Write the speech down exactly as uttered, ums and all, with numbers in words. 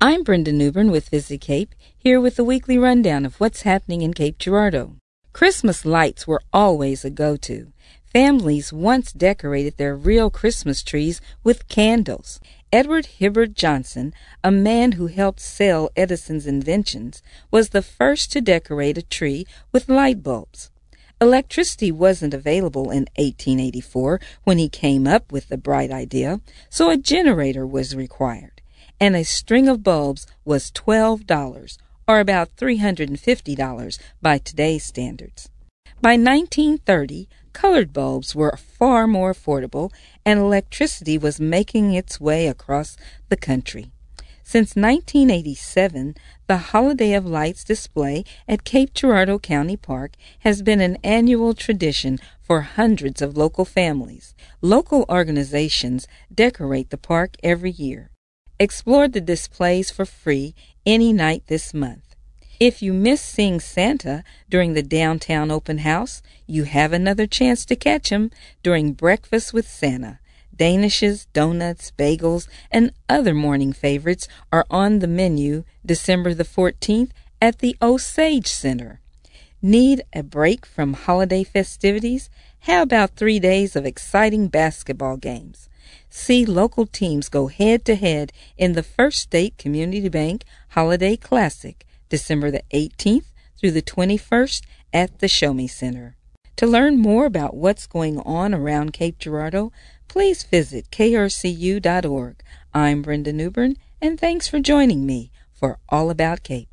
I'm Brenda Newbern with Visit Cape, here with a weekly rundown of what's happening in Cape Girardeau. Christmas lights were always a go-to. Families once decorated their real Christmas trees with candles. Edward Hibbard Johnson, a man who helped sell Edison's inventions, was the first to decorate a tree with light bulbs. Electricity wasn't available in eighteen eighty-four when he came up with the bright idea, so a generator was required, and a string of bulbs was twelve dollars, or about three hundred fifty dollars by today's standards. By nineteen thirty, colored bulbs were far more affordable, and electricity was making its way across the country. Since nineteen eighty-seven, the Holiday of Lights display at Cape Girardeau County Park has been an annual tradition for hundreds of local families. Local organizations decorate the park every year. Explore the displays for free any night this month. If you miss seeing Santa during the downtown open house, you have another chance to catch him during Breakfast with Santa. Danishes, donuts, bagels, and other morning favorites are on the menu December the fourteenth at the Osage Center. Need a break from holiday festivities? How about three days of exciting basketball games? See local teams go head-to-head in the First State Community Bank Holiday Classic, December the eighteenth through the twenty-first at the Show Me Center. To learn more about what's going on around Cape Girardeau, please visit K R C U dot org. I'm Brenda Newbern, and thanks for joining me for All About Cape.